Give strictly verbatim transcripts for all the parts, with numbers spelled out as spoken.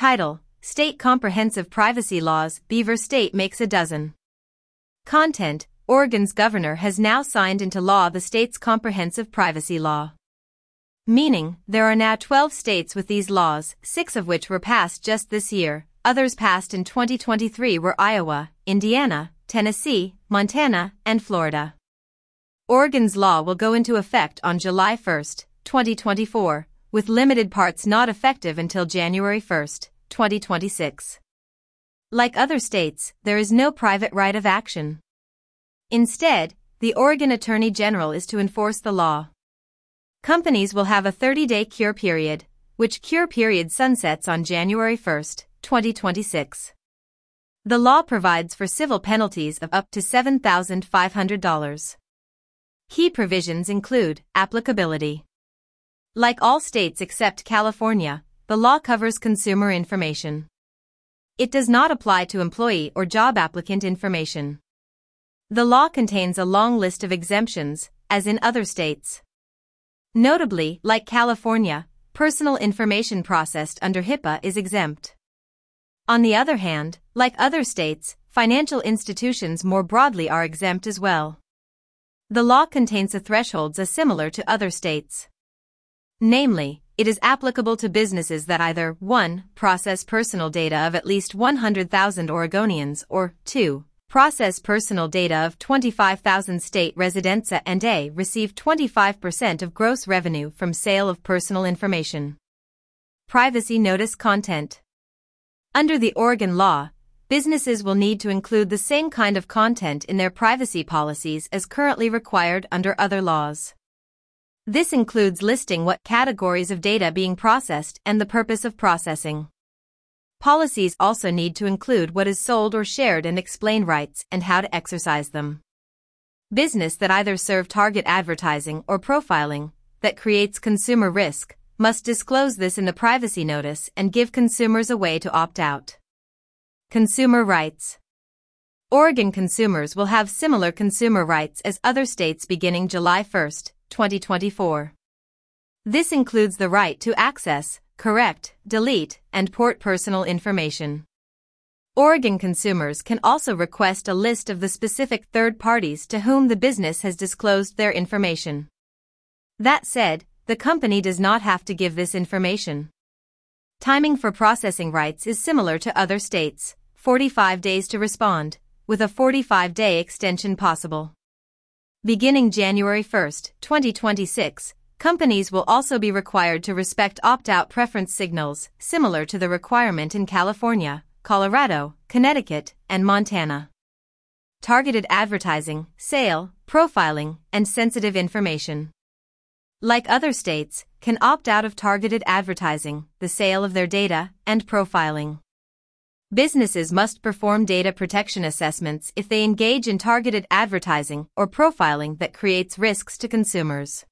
Title: State Comprehensive Privacy Laws. Beaver State makes a dozen. Content: Oregon's governor has now signed into law the state's comprehensive privacy law. Meaning, there are now twelve states with these laws, six of which were passed just this year. Others passed in twenty twenty-three were Iowa, Indiana, Tennessee, Montana, and Florida. Oregon's law will go into effect on July first, twenty twenty-four, with limited parts not effective until January first, twenty twenty-six. Like other states, there is no private right of action. Instead, the Oregon Attorney General is to enforce the law. Companies will have a thirty-day cure period, which cure period sunsets on January first, twenty twenty-six. The law provides for civil penalties of up to seven thousand five hundred dollars. Key provisions include applicability. Like all states except California, the law covers consumer information. It does not apply to employee or job applicant information. The law contains a long list of exemptions, as in other states. Notably, like California, personal information processed under HIPAA is exempt. On the other hand, like other states, financial institutions more broadly are exempt as well. The law contains the thresholds as similar to other states. Namely, it is applicable to businesses that either one process personal data of at least one hundred thousand Oregonians or two process personal data of twenty-five thousand state residents and a receive twenty-five percent of gross revenue from sale of personal information. Privacy notice content. Under the Oregon law, businesses will need to include the same kind of content in their privacy policies as currently required under other laws. This includes listing what categories of data being processed and the purpose of processing. Policies also need to include what is sold or shared and explain rights and how to exercise them. Business that either serve target advertising or profiling that creates consumer risk must disclose this in the privacy notice and give consumers a way to opt out. Consumer rights. Oregon consumers will have similar consumer rights as other states beginning July first, twenty twenty-four. This includes the right to access, correct, delete, and port personal information. Oregon consumers can also request a list of the specific third parties to whom the business has disclosed their information. That said, the company does not have to give this information. Timing for processing rights is similar to other states, forty-five days to respond, with a forty-five day extension possible. Beginning January first, twenty twenty-six, companies will also be required to respect opt-out preference signals, similar to the requirement in California, Colorado, Connecticut, and Montana. Targeted advertising, sale, profiling, and sensitive information. Like other states, can opt out of targeted advertising, the sale of their data, and profiling. Businesses must perform data protection assessments if they engage in targeted advertising or profiling that creates risks to consumers.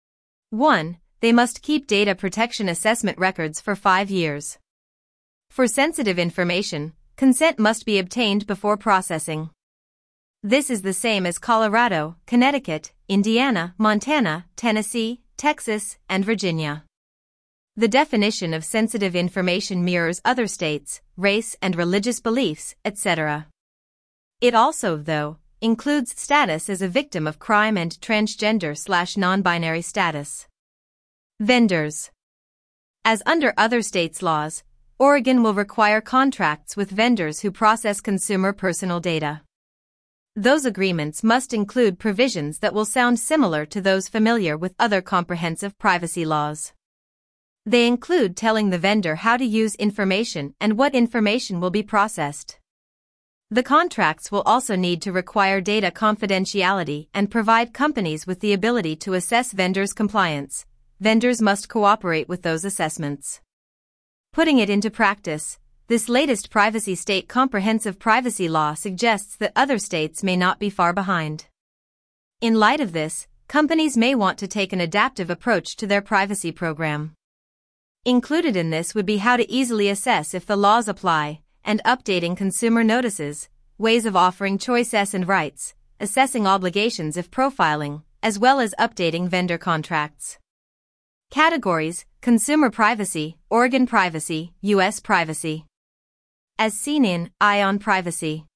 one. They must keep data protection assessment records for five years. For sensitive information, consent must be obtained before processing. This is the same as Colorado, Connecticut, Indiana, Montana, Tennessee, Texas, and Virginia. The definition of sensitive information mirrors other states, race and religious beliefs, et cetera. It also, though, includes status as a victim of crime and transgender slash non-binary status. Vendors. As under other states' laws, Oregon will require contracts with vendors who process consumer personal data. Those agreements must include provisions that will sound similar to those familiar with other comprehensive privacy laws. They include telling the vendor how to use information and what information will be processed. The contracts will also need to require data confidentiality and provide companies with the ability to assess vendors' compliance. Vendors must cooperate with those assessments. Putting it into practice, this latest privacy state comprehensive privacy law suggests that other states may not be far behind. In light of this, companies may want to take an adaptive approach to their privacy program. Included in this would be how to easily assess if the laws apply, and updating consumer notices, ways of offering choices and rights, assessing obligations if profiling, as well as updating vendor contracts. Categories, Consumer Privacy, Oregon Privacy, U S Privacy. As seen in Eye on Privacy.